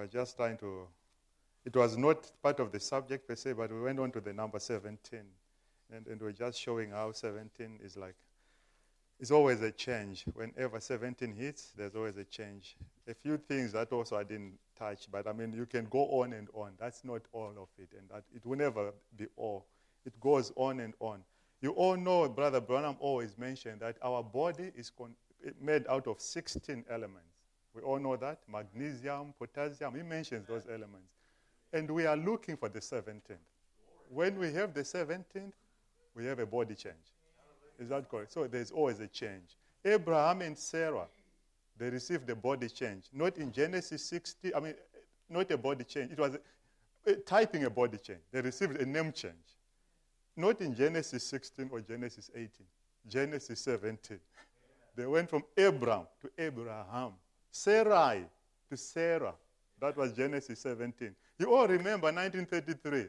was just trying to, it was not part of the subject per se, but we went on to the number 17. And we're just showing how 17 is like, it's always a change. Whenever 17 hits, there's always a change. A few things that also I didn't touch, but I mean, you can go on and on. That's not all of it, and that it will never be all. It goes on and on. You all know, Brother Branham always mentioned that our body is made out of 16 elements. We all know that. Magnesium, potassium, he mentions those elements. And we are looking for the 17th. When we have the 17th, we have a body change. Is that correct? So there's always a change. Abraham and Sarah, they received a body change. Not in Genesis 60, not a body change. It was typing a body change. They received a name change. Not in Genesis 16 or Genesis 18. Genesis 17. They went from Abram to Abraham. Sarai to Sarah. That was Genesis 17. You all remember 1933.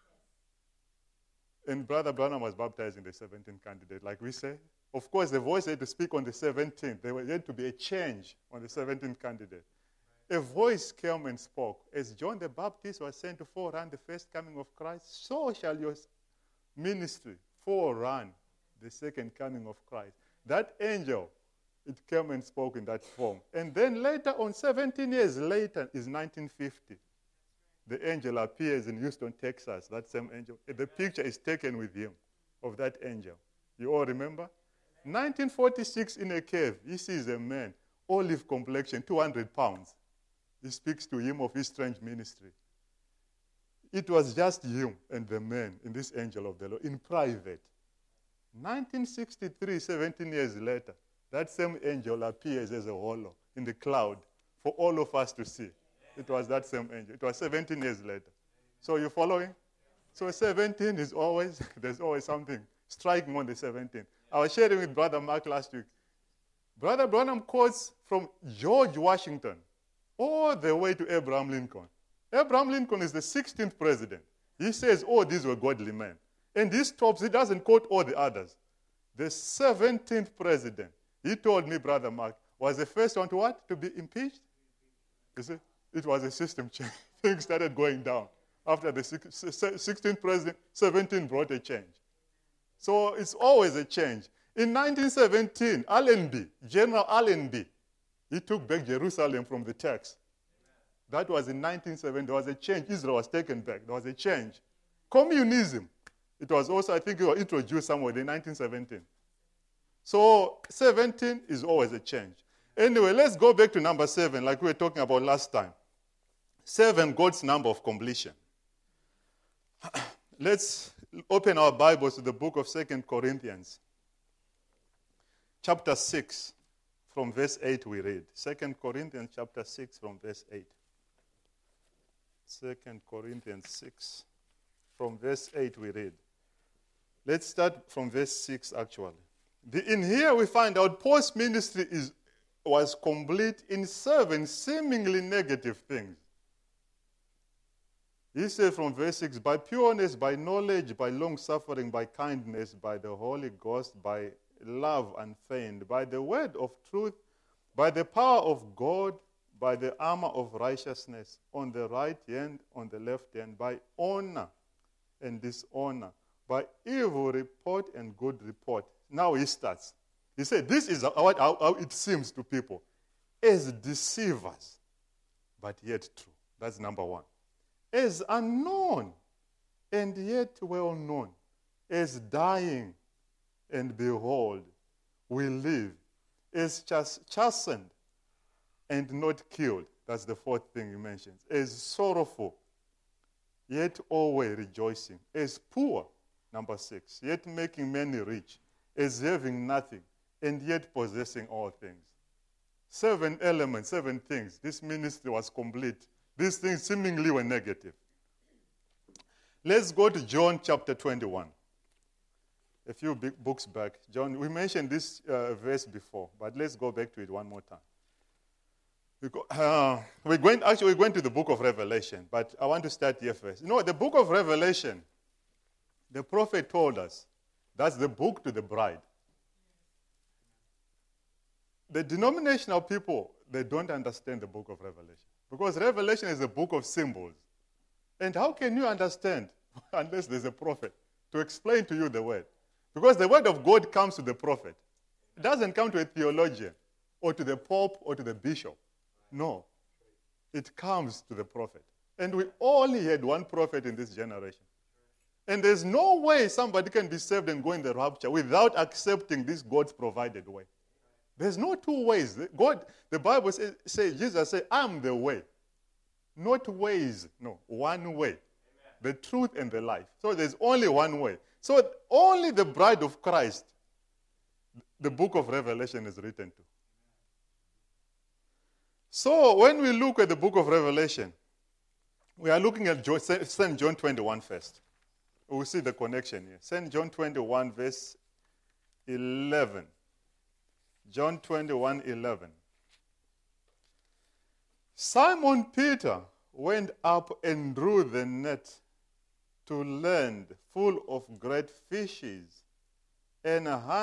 And Brother Branham was baptizing the 17th candidate, like we say. Of course, the voice had to speak on the 17th. There had to be a change on the 17th candidate. A voice came and spoke. As John the Baptist was sent to forerun the first coming of Christ, so shall your ministry forerun the second coming of Christ. That angel, it came and spoke in that form. And then later on, 17 years later, is 1950. The angel appears in Houston, Texas, that same angel. The picture is taken with him of that angel. You all remember? 1946 in a cave, he sees a man, olive complexion, 200 pounds. He speaks to him of his strange ministry. It was just him and the man in this angel of the Lord in private. 1963, 17 years later, that same angel appears as a hollow in the cloud for all of us to see. It was that same angel. It was 17 years later. So you following? So 17 is always, there's always something striking on the 17th. I was sharing with Brother Mark last week. Brother Branham quotes from George Washington all the way to Abraham Lincoln. Abraham Lincoln is the 16th president. He says, oh, these were godly men. And he stops, he doesn't quote all the others. The 17th president, he told me, Brother Mark, was the first one to what? To be impeached? You see? It was a system change. Things started going down. After the 16th president, 17 brought a change. So it's always a change. In 1917, Allenby, General Allenby, he took back Jerusalem from the Turks. That was in 1917. There was a change. Israel was taken back. There was a change. Communism. It was also, I think, it was introduced somewhere in 1917. So 17 is always a change. Anyway, let's go back to number 7, like we were talking about last time. 7, God's number of completion. Let's open our Bibles to the book of 2 Corinthians. Chapter 6, from verse 8 we read. 2 Corinthians chapter 6 from verse 8. 2 Corinthians 6, from verse 8 we read. Let's start from verse 6 actually. In here we find out Paul's ministry was complete in 7 seemingly negative things. He said from verse 6, by pureness, by knowledge, by long-suffering, by kindness, by the Holy Ghost, by love unfeigned, by the word of truth, by the power of God, by the armor of righteousness, on the right hand, on the left hand, by honor and dishonor, by evil report and good report. Now he starts. He said, this is how it seems to people. As deceivers, but yet true. That's number 1. As unknown, and yet well known. As dying, and behold, we live. As chastened, and not killed. That's the 4th thing he mentions. As sorrowful, yet always rejoicing. As poor, number 6, yet making many rich. As having nothing, and yet possessing all things. 7 elements, 7 things. This ministry was complete. These things seemingly were negative. Let's go to John chapter 21. A few big books back. John, we mentioned this verse before, but let's go back to it one more time. We're going to the book of Revelation, but I want to start here first. You know, the book of Revelation, the prophet told us, that's the book to the bride. The denominational people, they don't understand the book of Revelation. Because Revelation is a book of symbols. And how can you understand unless there's a prophet to explain to you the word? Because the word of God comes to the prophet. It doesn't come to a theologian or to the pope or to the bishop. No. It comes to the prophet. And we only had one prophet in this generation. And there's no way somebody can be saved and go in the rapture without accepting this God's provided way. There's no two ways. God, the Bible says, Jesus said, I'm the way. Not ways, no, one way. Amen. The truth and the life. So there's only one way. So only the bride of Christ, the book of Revelation is written to. So when we look at the book of Revelation, we are looking at St. John 21 first. We'll see the connection here. St. John 21 verse 11. John 21:11. Simon Peter went up and drew the net to land full of great fishes, and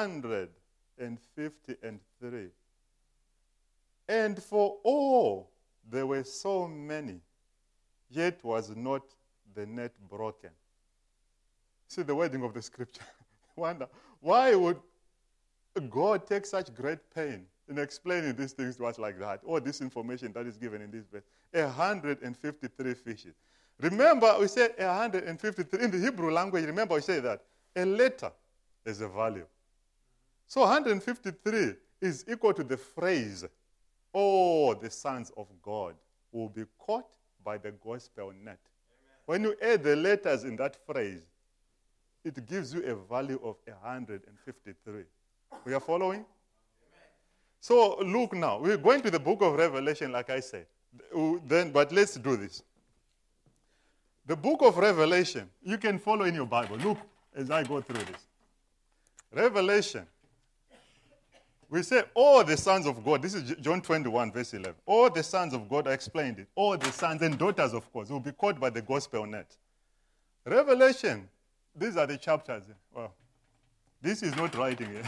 153. And for all there were so many, yet was not the net broken. See the wording of the scripture. Wonder, why would God take such great pain in explaining these things to us like that? All this information that is given in this verse. 153 fishes. Remember, we said 153. In the Hebrew language, remember we say that a letter is a value. So 153 is equal to the phrase, all the sons of God will be caught by the gospel net. Amen. When you add the letters in that phrase, it gives you a value of 153. We are following? Amen. So look now. We're going to the book of Revelation, like I said. But let's do this. The book of Revelation, you can follow in your Bible. Look as I go through this. Revelation. We say all the sons of God. This is John 21, verse 11. All the sons of God, I explained it. All the sons and daughters, of course, will be caught by the gospel net. Revelation, these are the chapters. Well, this is not writing here.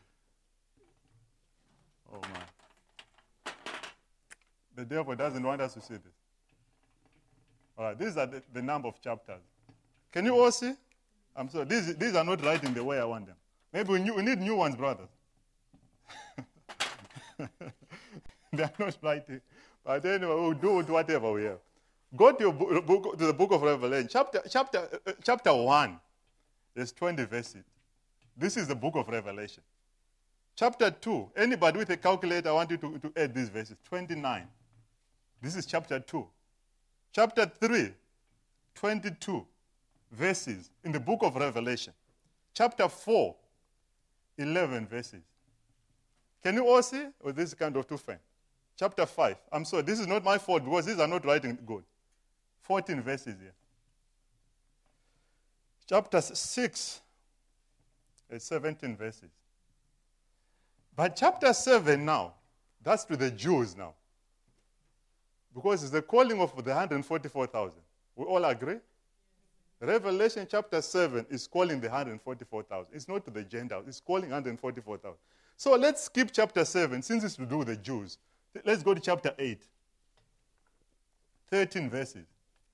Oh, my. The devil doesn't want us to see this. All right, these are the number of chapters. Can you all see? I'm sorry. These are not writing the way I want them. Maybe we need new ones, brothers. They are not writing. But anyway, we'll do whatever we have. Go to the book of Revelation. Chapter 1. There's 20 verses. This is the book of Revelation. Chapter 2. Anybody with a calculator, I want you to add these verses. 29. This is chapter 2. Chapter 3. 22 verses in the book of Revelation. Chapter 4. 11 verses. Can you all see? Or this is kind of too faint. Chapter 5. I'm sorry, this is not my fault because these are not writing good. 14 verses here. Chapter 6. 17 verses. But chapter 7 now, that's to the Jews now. Because it's the calling of the 144,000. We all agree? Revelation chapter 7 is calling the 144,000. It's not to the Gentiles. It's calling 144,000. So let's skip chapter 7 since it's to do with the Jews. Let's go to chapter 8. 13 verses.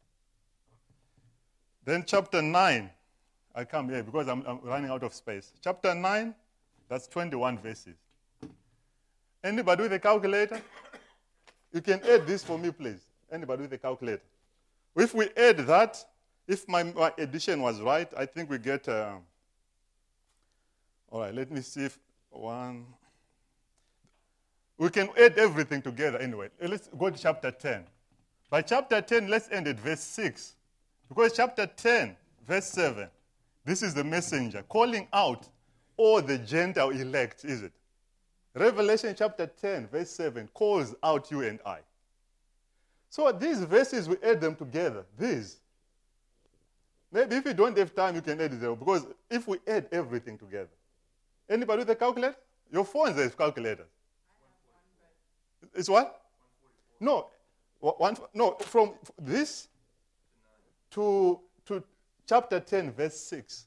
Then chapter 9. I come here because I'm running out of space. Chapter 9, that's 21 verses. Anybody with a calculator? You can add this for me, please. Anybody with a calculator? If we add that, if my addition was right, I think we get... all right, let me see if one... We can add everything together anyway. Let's go to chapter 10. By chapter 10, let's end at verse 6. Because chapter 10, verse 7, this is the messenger calling out all the Gentile elect, is it? Revelation chapter 10, verse 7, calls out you and I. So these verses, we add them together. These. Maybe if you don't have time, you can add it there. Because if we add everything together. Anybody with a calculator? Your phones have calculators. It's what? No. From this to chapter 10, verse 6.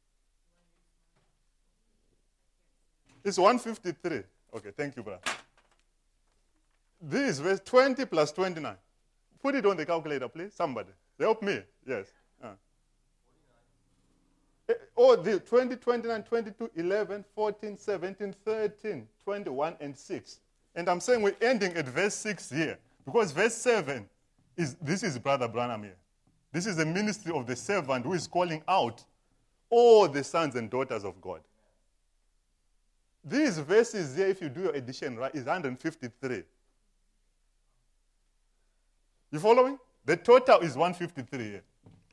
It's 153. Okay, thank you, brother. This verse 20 plus 29. Put it on the calculator, please. Somebody. Help me. Yes. The 20, 29, 22, 11, 14, 17, 13, 21, and 6. And I'm saying we're ending at verse 6 here. Because verse 7 this is Brother Branham here. This is the ministry of the servant who is calling out all the sons and daughters of God. These verses here, if you do your addition right, is 153. You following? The total is 153 here.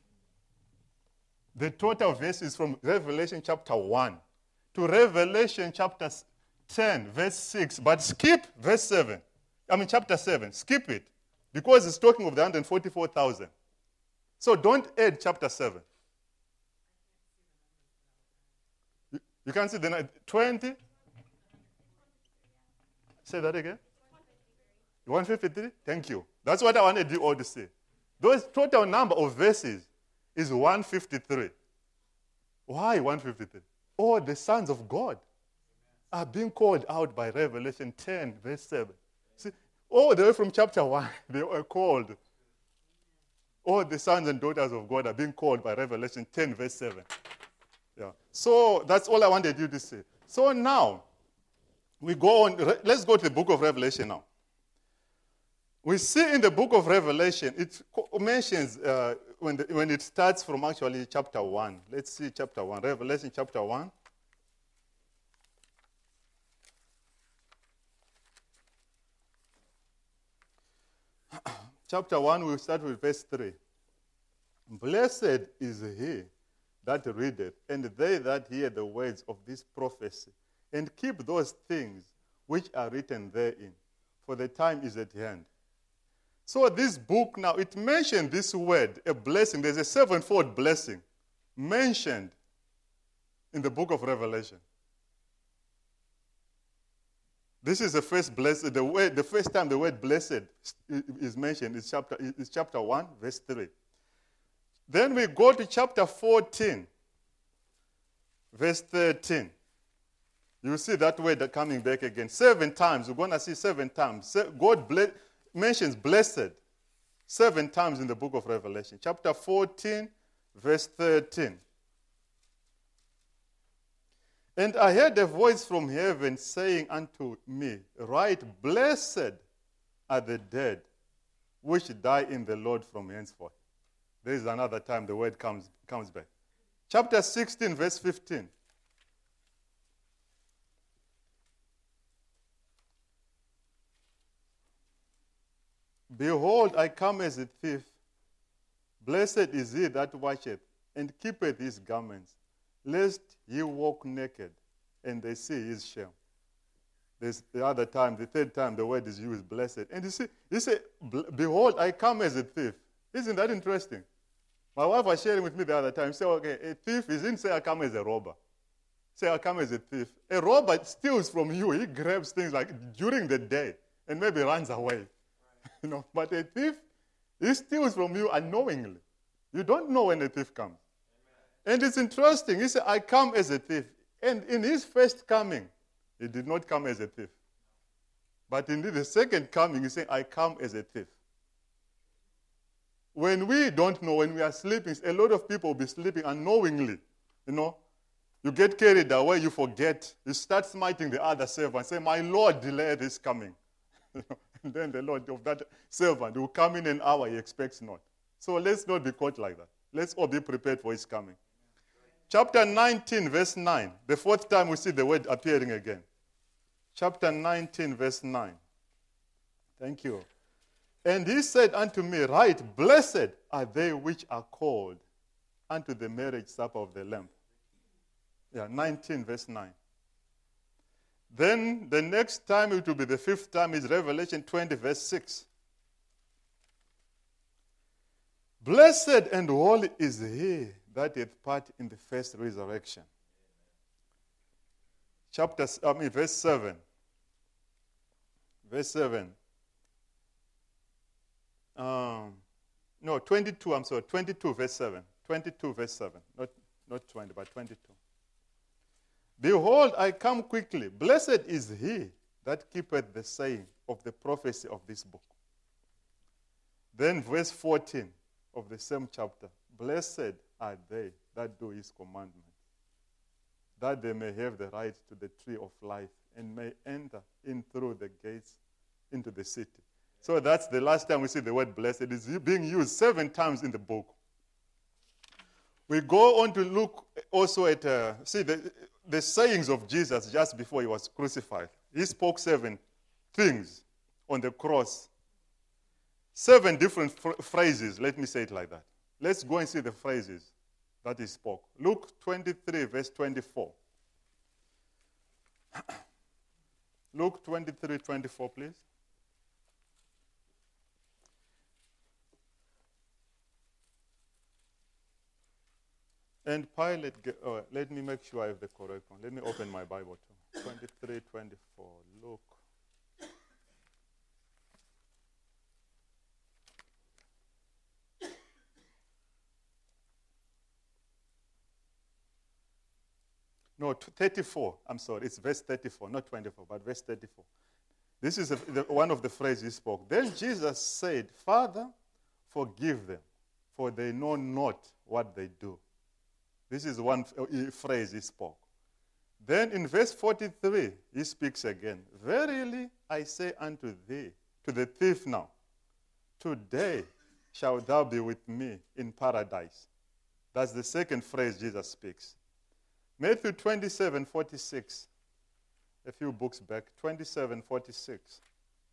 The total verses from Revelation chapter 1 to Revelation chapter 10, verse 6. But skip verse 7. Chapter 7. Skip it. Because it's talking of the 144,000. So don't add chapter 7. You can't see the 20? Say that again. 153? Thank you. That's what I wanted you all to say. Those total number of verses is 153. Why 153? All the sons of God are being called out by Revelation 10, verse 7. See, all the way from chapter 1, they were called. All the sons and daughters of God are being called by Revelation 10, verse 7. Yeah. So that's all I wanted you to say. So now, we go on. Let's go to the book of Revelation now. We see in the book of Revelation, it mentions when it starts from actually chapter 1. Let's see chapter 1. Revelation chapter 1. Chapter 1, we'll start with verse 3. Blessed is he that readeth, and they that hear the words of this prophecy, and keep those things which are written therein, for the time is at hand. So this book now, it mentioned this word, a blessing. There's a sevenfold blessing mentioned in the book of Revelation. This is the first blessed. The first time the word blessed is mentioned is chapter 1, verse 3. Then we go to chapter 14, verse 13. You see that word coming back again. 7 times. We're going to see 7 times. God mentions blessed 7 times in the book of Revelation. Chapter 14, verse 13. And I heard a voice from heaven saying unto me, Write, blessed are the dead which die in the Lord from henceforth. There is another time the word comes back. Chapter 16, verse 15. Behold, I come as a thief. Blessed is he that watcheth, and keepeth his garments, lest he walk naked, and they see his shame. There's the other time, the third time, the word is used, blessed. And you see, behold, I come as a thief. Isn't that interesting? My wife was sharing with me the other time. She said, okay, a thief, he didn't say I come as a robber. Say I come as a thief. A robber steals from you. He grabs things like during the day and maybe runs away. But a thief, he steals from you unknowingly. You don't know when a thief comes. Amen. And it's interesting. He said, I come as a thief. And in his first coming, he did not come as a thief. But in the second coming, he said, I come as a thief. When we don't know, when we are sleeping, a lot of people will be sleeping unknowingly. You get carried away, you forget. You start smiting the other servant, say, my Lord, delay this coming. And then the Lord of that servant will come in an hour he expects not. So let's not be caught like that. Let's all be prepared for his coming. Chapter 19, verse 9. The fourth time we see the word appearing again. Chapter 19, verse 9. Thank you. And he said unto me, Write, blessed are they which are called unto the marriage supper of the Lamb. 19, verse 9. Then the next time, it will be the fifth time, is Revelation 20, verse 6. Blessed and holy is he that hath part in the first resurrection. Verse 7. Verse 7. 22, I'm sorry, 22, verse 7. 22, verse 7. Not 20, but 22. Behold, I come quickly. Blessed is he that keepeth the saying of the prophecy of this book. Then verse 14 of the same chapter. Blessed are they that do his commandments, that they may have the right to the tree of life and may enter in through the gates into the city. So that's the last time we see the word blessed. It is being used 7 times in the book. We go on to look also at, see the sayings of Jesus just before he was crucified. He spoke 7 things on the cross. 7 different phrases, let me say it like that. Let's go and see the phrases that he spoke. Luke 23, verse 24. Luke 23, 24, please. And Pilate, let me make sure I have the correct one. Let me open my Bible too. 23, 24. Luke. No, 34. I'm sorry. It's verse 34, not 24, but verse 34. This is one of the phrases he spoke. Then Jesus said, Father, forgive them, for they know not what they do. This is one phrase he spoke. Then in verse 43, he speaks again. Verily I say unto thee, to the thief now, today shalt thou be with me in paradise. That's the second phrase Jesus speaks. Matthew 27, 46. A few books back. 27, 46.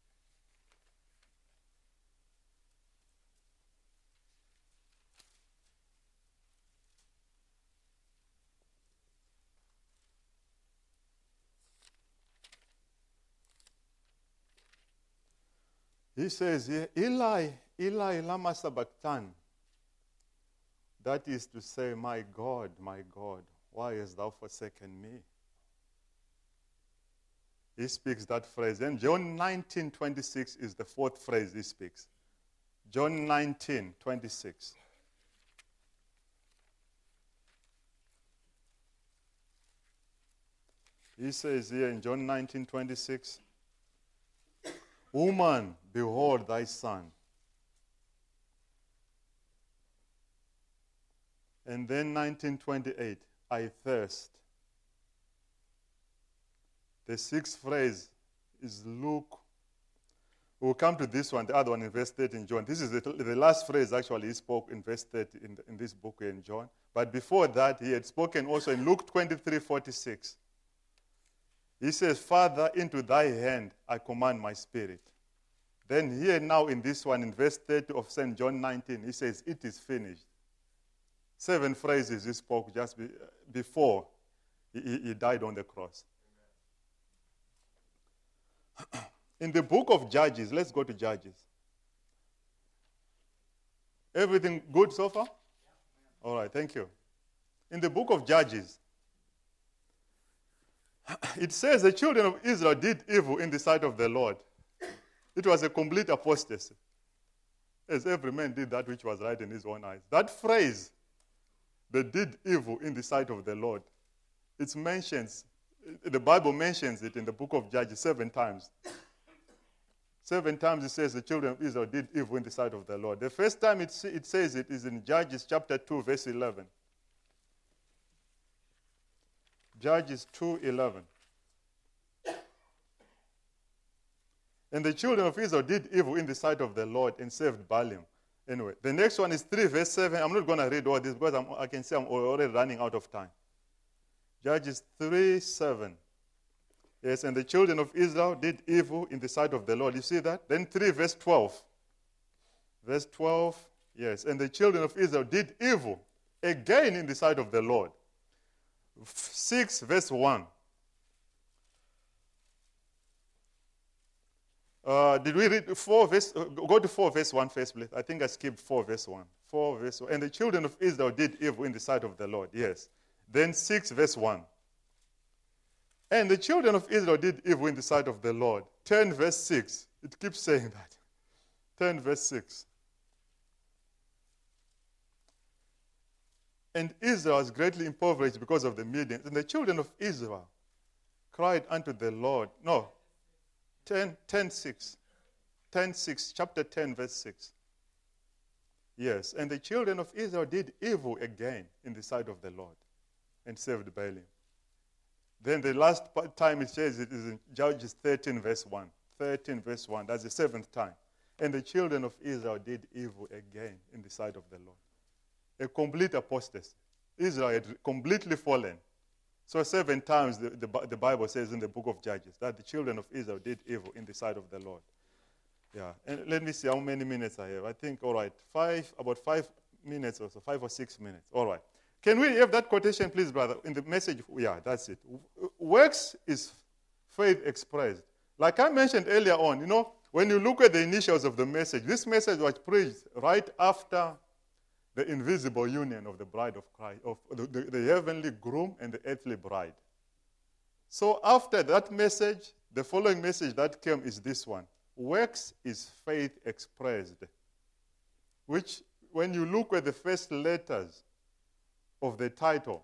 He says here, Eli, Eli, lama sabachthani. That is to say, my God, why hast thou forsaken me? He speaks that phrase. And John 19:26 is the fourth phrase he speaks. John 19:26. He says here in John 19:26, Woman, behold thy son. And then 19:28, I thirst. The sixth phrase is Luke. We'll come to this one, the other one in verse 30 in John. This is the last phrase actually he spoke in verse 30 in this book in John. But before that, he had spoken also in Luke 23:46. He says, Father, into thy hand I command my spirit. Then here now in this one, in verse 30 of St. John 19, he says, it is finished. 7 phrases he spoke just before he died on the cross. In the book of Judges, let's go to Judges. Everything good so far? All right, thank you. In the book of Judges, it says the children of Israel did evil in the sight of the Lord. It was a complete apostasy. As every man did that which was right in his own eyes. That phrase, they did evil in the sight of the Lord, it mentions, the Bible mentions it in the book of Judges 7 times. 7 times it says the children of Israel did evil in the sight of the Lord. The first time it says it is in Judges chapter 2, verse 11. Judges 2:11. And the children of Israel did evil in the sight of the Lord and served Baalim. Anyway, the next one is 3 verse 7. I'm not going to read all this because I can see I'm already running out of time. Judges 3:7. Yes, and the children of Israel did evil in the sight of the Lord. You see that? Then 3 verse 12. Verse 12, yes. And the children of Israel did evil again in the sight of the Lord. 6 verse 1. Did we read 4 verse? Go to 4 verse 1 first, please. I think I skipped 4 verse 1. 4 verse 1. And the children of Israel did evil in the sight of the Lord. Yes. Then 6 verse 1. And the children of Israel did evil in the sight of the Lord. 10 verse 6. It keeps saying that. 10 verse 6. And Israel was greatly impoverished because of the Midians. And the children of Israel cried unto the Lord. No, 10:6. 10:6, chapter 10, verse 6. Yes, and the children of Israel did evil again in the sight of the Lord and served Baalim. Then the last time it says it is in Judges 13 verse 1. 13 verse 1, that's the seventh time. And the children of Israel did evil again in the sight of the Lord. A complete apostasy. Israel had completely fallen. So 7 times the Bible says in the book of Judges that the children of Israel did evil in the sight of the Lord. Yeah, and let me see how many minutes I have. I think, all right, about 5 minutes or so, 5 or 6 minutes. All right. Can we have that quotation, please, brother, in the message? Yeah, that's it. Works is faith expressed. Like I mentioned earlier on, when you look at the initials of the message, this message was preached right after the invisible union of the bride of Christ, of the heavenly groom and the earthly bride. So after that message, the following message that came is this one. Works is faith expressed, which when you look at the first letters of the title,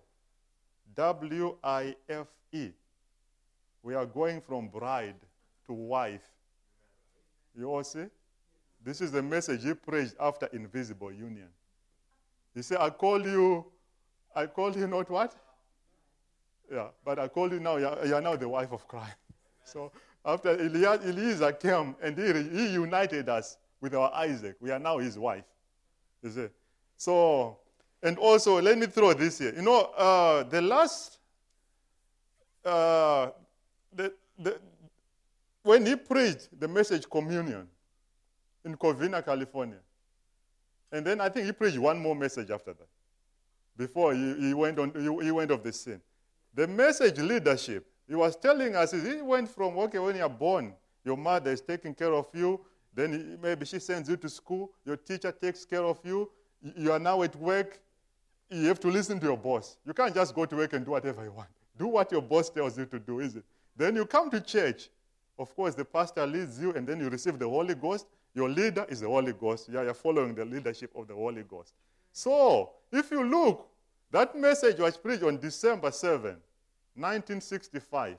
W-I-F-E, we are going from bride to wife. You all see? This is the message he preached after invisible union. He said, I call you not what? Yeah, but I call you now, you are now the wife of Christ. So after Eliezer came and he united us with our Isaac, we are now his wife. You see? So, and also, let me throw this here. The last, when he preached the message communion in Covina, California, and then I think he preached one more message after that, before he went off the scene. The message leadership, he was telling us, he went from, okay, when you're born, your mother is taking care of you, then maybe she sends you to school, your teacher takes care of you, you are now at work, you have to listen to your boss. You can't just go to work and do whatever you want. Do what your boss tells you to do, is it? Then you come to church. Of course, the pastor leads you, and then you receive the Holy Ghost. Your leader is the Holy Ghost. You're following the leadership of the Holy Ghost. So, if you look, that message was preached on December 7, 1965.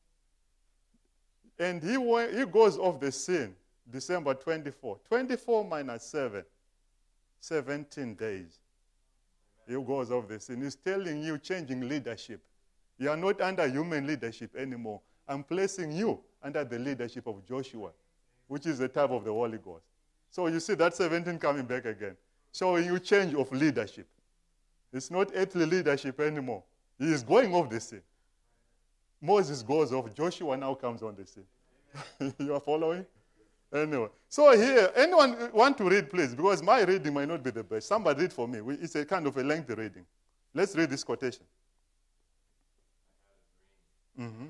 And he goes off the scene December 24. 24 minus 7, 17 days. He goes off the scene. He's telling you, changing leadership. You are not under human leadership anymore. I'm placing you under the leadership of Joshua, which is the type of the Holy Ghost. So you see that 17 coming back again, showing you change of leadership. It's not earthly leadership anymore. He is going off the scene. Moses goes off. Joshua now comes on the scene. You are following? Anyway, so here, anyone want to read, please? Because my reading might not be the best. Somebody read for me. It's a kind of a lengthy reading. Let's read this quotation. Mm-hmm.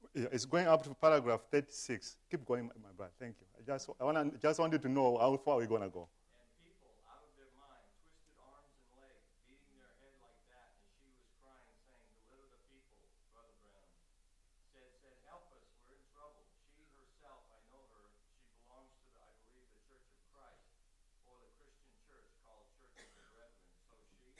It's going up to paragraph 36. Keep going, my brother. Thank you. Just want you to know how far we're going to go. And people, out of their mind, twisted arms and legs, beating their head like that, and she was crying, saying, "Deliver the people," Brother Branham said, "Help us, we're in trouble." She herself, I know her, she belongs to, I believe, the Church of Christ, or the Christian church called Church of the Brethren. So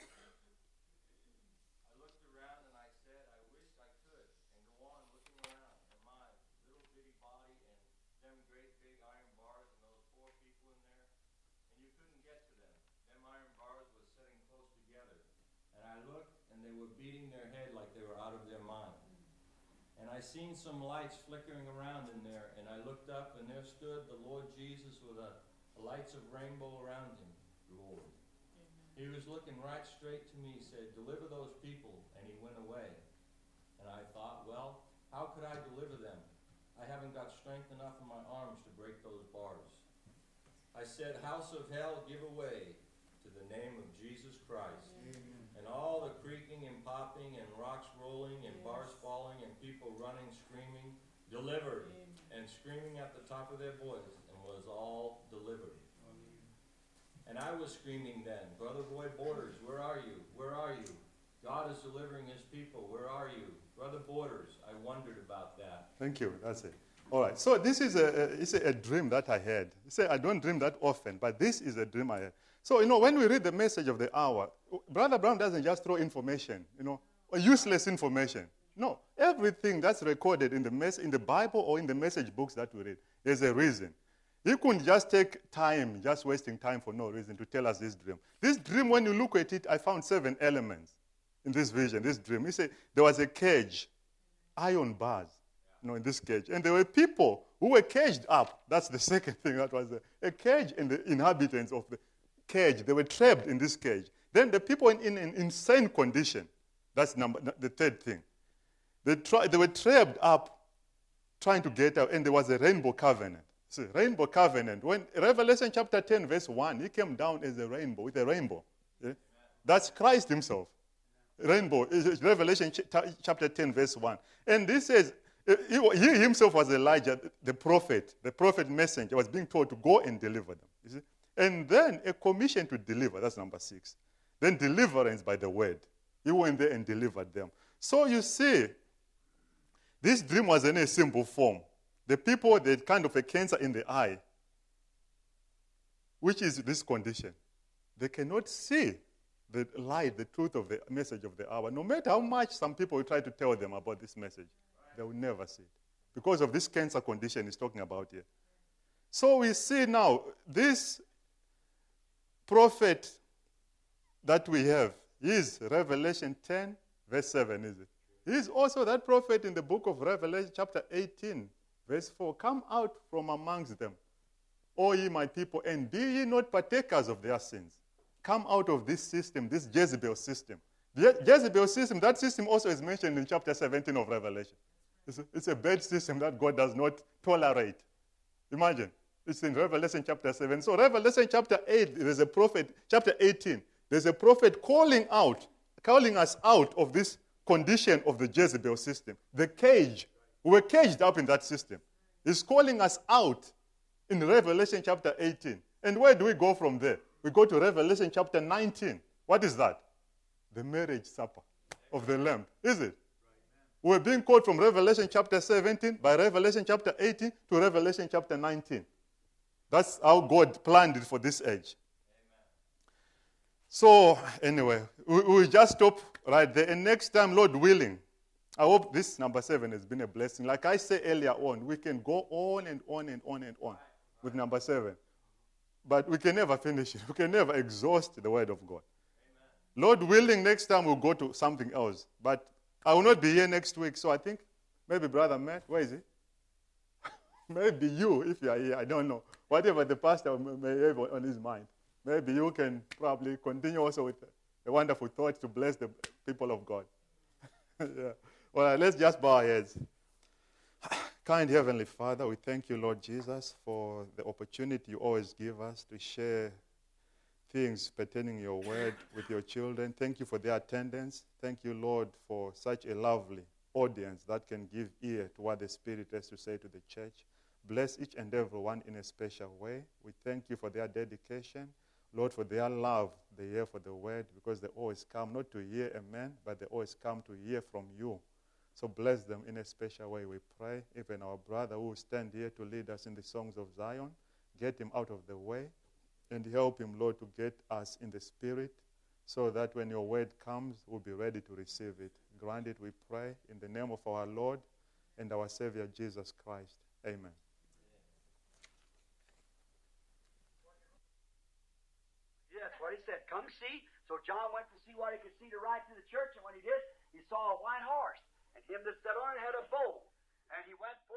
I looked around and I said, I wish I could, and go on looking around, and my little bitty body and them great big iron bars and those poor people in there, and you couldn't get to them. Them iron bars was sitting close together. And I looked, and they were beating their head like they were out of their mind. And I seen some lights flickering around in there, and I looked up, and there stood the Lord Jesus with a lights of rainbow around him, Lord. He was looking right straight to me. He said, "Deliver those people," and he went away. And I thought, well, how could I deliver them? I haven't got strength enough in my arms to break those bars. I said, "House of hell, give away to the name of Jesus Christ." Amen. And all the creaking and popping and rocks rolling and bars falling and people running, screaming, delivered, and screaming at the top of their voice, and was all delivered. And I was screaming then, "Brother Boy Borders, where are you? Where are you? God is delivering his people. Where are you? Brother Borders," I wondered about that. Thank you. That's it. All right. So this is a dream that I had. You say I don't dream that often, but this is a dream I had. So, when we read the message of the hour, Brother Brown doesn't just throw information, or useless information. No. Everything that's recorded in the Bible or in the message books that we read, there's a reason. He couldn't just take time, just wasting time for no reason to tell us this dream. This dream, when you look at it, I found 7 elements in this vision, this dream. He said there was a cage, iron bars, in this cage. And there were people who were caged up. That's the second thing that was there. A cage, and the inhabitants of the cage, they were trapped in this cage. Then the people in an insane condition. That's the third thing. They were trapped up, trying to get out, and there was a rainbow covenant. See, rainbow covenant. When Revelation chapter 10, verse 1, he came down as a rainbow, with a rainbow. Yeah? That's Christ himself. Rainbow, Revelation chapter 10, verse 1. And this says, he himself was Elijah, the prophet messenger, was being told to go and deliver them. You see? And then a commission to deliver, that's number 6. Then deliverance by the word. He went there and delivered them. So you see, this dream was in a simple form. The people, they had kind of a cancer in the eye, which is this condition. They cannot see the light, the truth of the message of the hour. No matter how much some people will try to tell them about this message, they will never see it. Because of this cancer condition he's talking about here. So we see now, this prophet that we have is Revelation 10, verse 7, is it? He's also that prophet in the book of Revelation, chapter 18, verse 4. "Come out from amongst them, O ye my people, and be ye not partakers of their sins." Come out of this system, this Jezebel system. The Jezebel system, that system also is mentioned in chapter 17 of Revelation. It's a bad system that God does not tolerate. Imagine. It's in Revelation chapter 7. So Revelation chapter 8, there's a prophet, chapter 18, there's a prophet calling us out of this condition of the Jezebel system. The cage. We were caged up in that system. He's calling us out in Revelation chapter 18. And where do we go from there? We go to Revelation chapter 19. What is that? The marriage supper of the Lamb. Is it? We're being called from Revelation chapter 17 by Revelation chapter 18 to Revelation chapter 19. That's how God planned it for this age. So, anyway, we'll just stop right there. And next time, Lord willing, I hope this number 7 has been a blessing. Like I said earlier on, we can go on and on and on and on with number 7. But we can never finish it. We can never exhaust the word of God. Amen. Lord willing, next time we'll go to something else. But I will not be here next week, so I think maybe Brother Matt, where is he? Maybe you, if you are here, I don't know. Whatever the pastor may have on his mind. Maybe you can probably continue also with a wonderful thought to bless the people of God. Yeah. All right, let's just bow our heads. Kind Heavenly Father, we thank you, Lord Jesus, for the opportunity you always give us to share things pertaining your word with your children. Thank you for their attendance. Thank you, Lord, for such a lovely audience that can give ear to what the Spirit has to say to the church. Bless each and every one in a special way. We thank you for their dedication. Lord, for their love, they hear for the word, because they always come not to hear a man, but they always come to hear from you. So bless them in a special way, we pray. Even our brother who will stand here to lead us in the songs of Zion, get him out of the way and help him, Lord, to get us in the Spirit, so that when your word comes, we'll be ready to receive it. Grant it, we pray, in the name of our Lord and our Savior, Jesus Christ. Amen. Yes, what he said. Come see. So John went to see what he could see to write to the church, and when he did, he saw a white horse, and him that sat on it had a bow. And he went